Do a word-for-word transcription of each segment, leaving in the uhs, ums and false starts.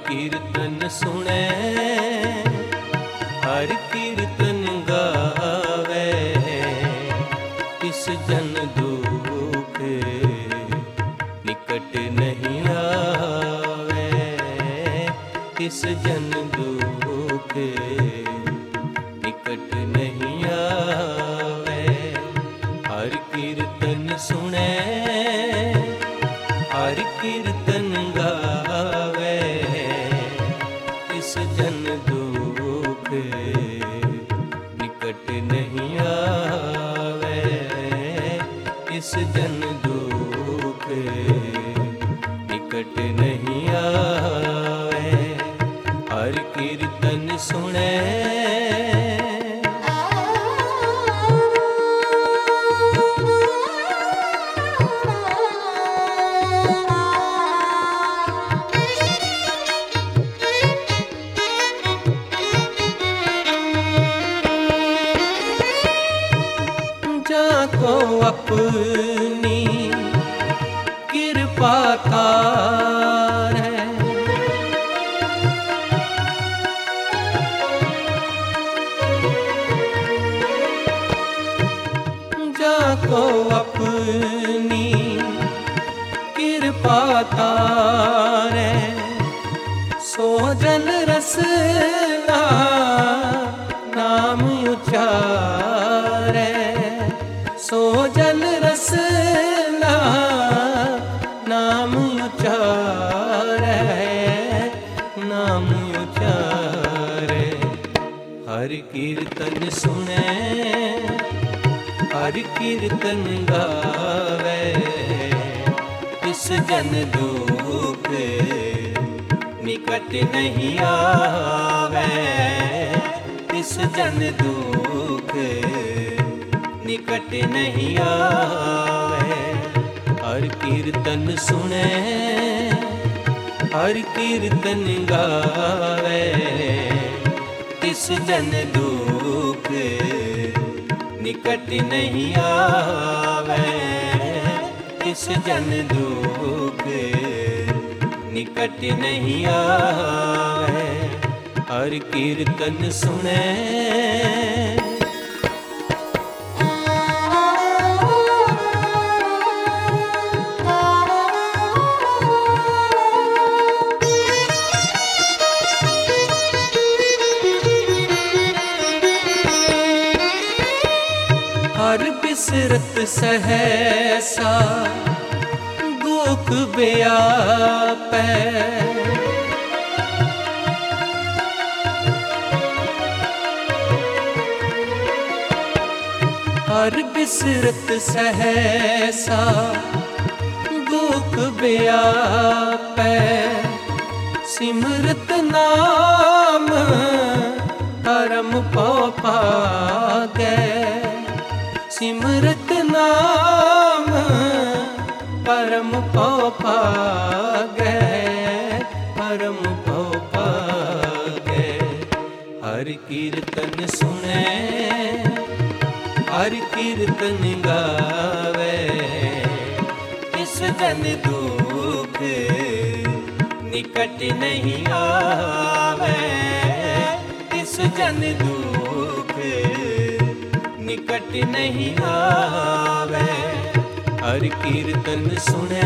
कीर्तन सुने, हर कीर्तन गावे, इस जन दुख निकट नहीं आवे, इस जन दुख निकट नहीं आवे। हर कीर्तन सुने, हर कीर्तन गावे, इस जन दुख निकट नहीं आवे, इस जन दुख निकट नहीं आवे। हर कीर्तन सुने, जाको अपनी कृपा तारे, जाको अपनी कृपा तारे, सो जन रसना नाम उचारे, सो जन रसना नाम उचारे, नाम उचारे। हर कीर्तन सुने, हर कीर्तन गावे, इस जन दुख निकट नहीं आवे, इस जन दुख निकट नहीं आवे। हर कीर्तन सुने, हर कीर्तन गावे, इस जन दुख निकट नहीं आवे, इस जन दुख निकट नहीं आवे। हर कीर्तन सुने, हर बिसरत सहसा दुख व्यापै, हर बिसरत सहसा दुख व्यापै, सिमरत नाम परम पौ पागै, सिमरत नाम परम पौ पागै, परम पौ पागै। हर कीर्तन सुने, हर कीर्तन गावे, इस जन दुख निकट नहीं आवे, इस जन दुख निकट नहीं आवे। हर कीर्तन सुने,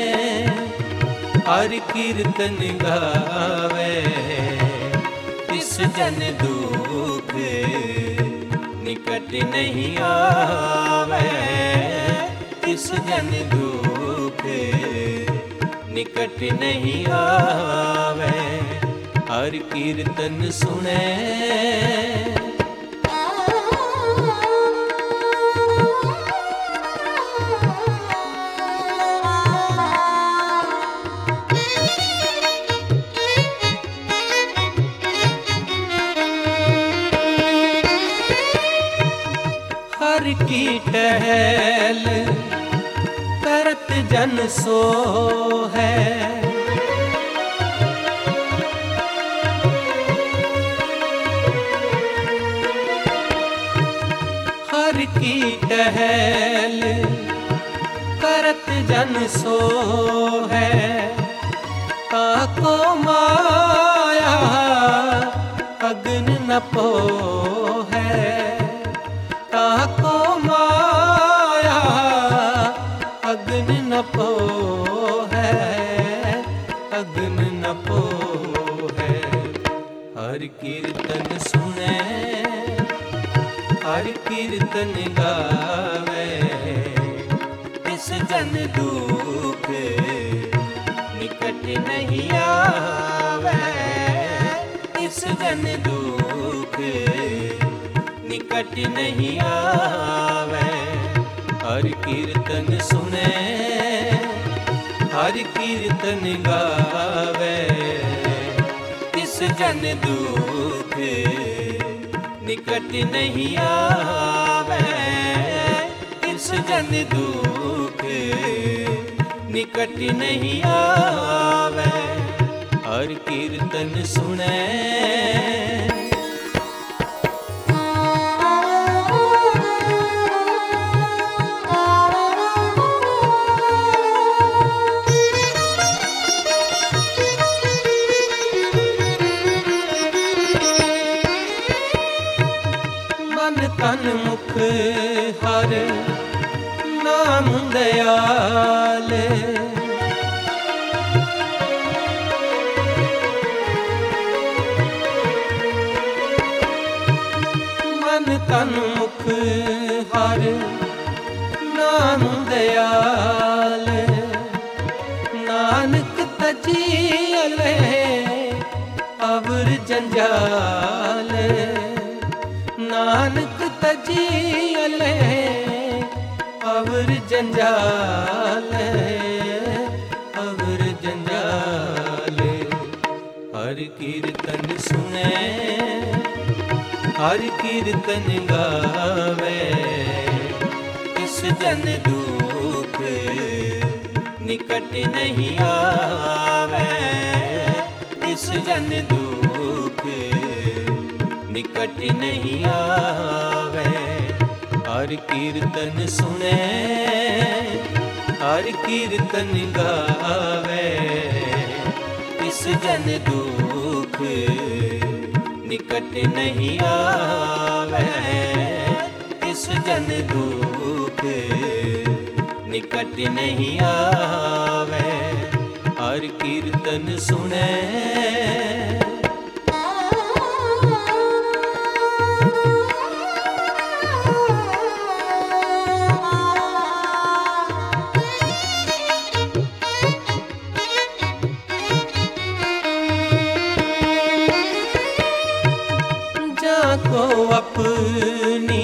हर कीर्तन गावे, इस जन दुख निकट नहीं आवे, इस जन दुख निकट नहीं आवे। हर कीर्तन सुने, हर की टहल करत जन सो है, हर की टहल करत जन सो है, काको माँ न पोहै ताको माया अग्न न पोहै अग्न न पोहै। हर कीर्तन सुनै हर कीर्तन गावे इस जन दुख निकट नहीं आवे इस जन दुख निकट नहीं आवे। हर कीर्तन सुने हर कीर्तन गावे इस जन दुख निकट नहीं आवे इस जन दुख निकट नहीं आवे। हर कीर्तन सुने तन मुख हर नाम दयाल मन तन मुख हर नाम दयाल नानक तजियले अवर जंजाल नानक तजियले अवर जंजाल अवर जंजाल। हर कीर्तन सुने हर कीर्तन गावे इस जन दुख निकट नहीं आवे इस जन दुख निकट नहीं आवे। हर कीर्तन सुने हर कीर्तन गावे इस जन दुख निकट नहीं आवे इस जन दुख निकट नहीं आवे। हर कीर्तन सुने को अपनी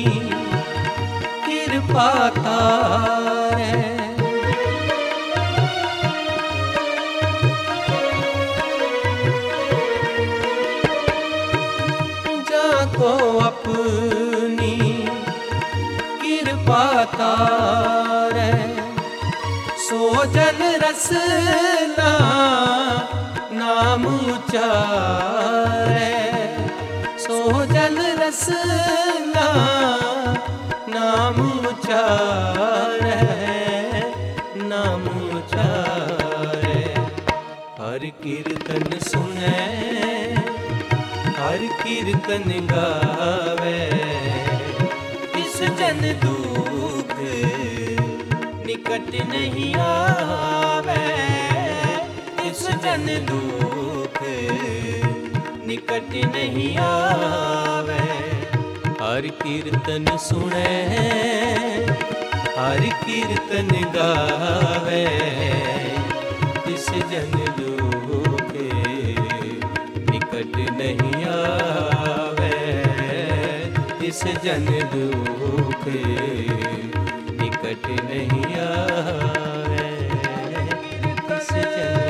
कृपा तारे जाको अपनी कृपा तारे सो जन रसना नाम उचारे सो जन रसना नाम उचारे नाम उचारे। हर कीर्तन सुने हर कीर्तन गावे इस जन दुख निकट नहीं आवे इस जन दुख निकट नहीं आवे। हर कीर्तन सुने हर कीर्तन गावे इस जन दुख निकट नहीं आवे इस जन दुख निकट नहीं आवे इस जन